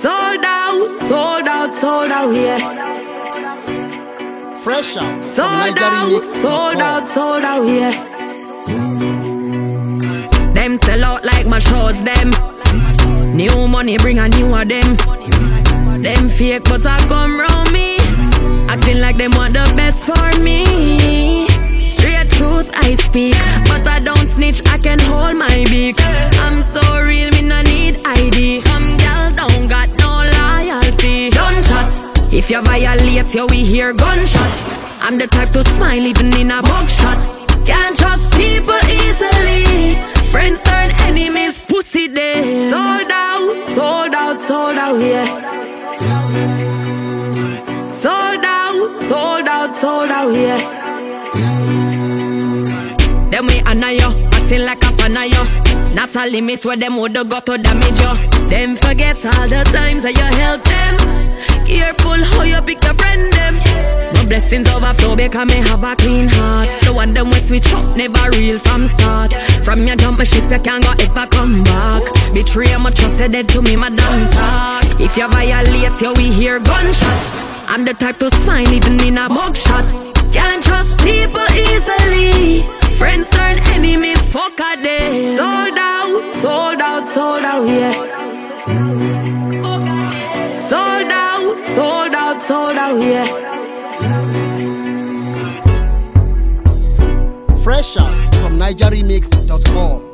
Sold out, yeah. Fresh out. Sold out, yeah. Them sell out like my shows, them. New money bring a new of them. Them fake but I come round me, acting like them want the best for me. Straight truth I speak, but I don't snitch, I can hold my beak. I'm so real, me no need ID. Some girl don't got no loyalty. Don't chat, if you violate you we hear gunshots. I'm the type to smile even in a mugshot. Can't trust people easily. Friends turn enemies, pussy dead. Sold out, yeah. Sold out, yeah. Them we honor you, acting like a fan of you. Not a limit where them woulda got to damage you. Them forget all the times that you help them. Careful how you pick your friend them. No blessings overflow because me have a clean heart. The one them we switch up, never real from start. From your jump my ship you can't go ever come back. Betray my trust, say dead to me, my damn talk. If you violate you we hear gunshots. I'm the type to smile even in a mugshot. Can't trust people easily. Friends turn enemies, fuck a day. Sold out, yeah. Sold out, yeah. Fresh out from NigerRemix.com.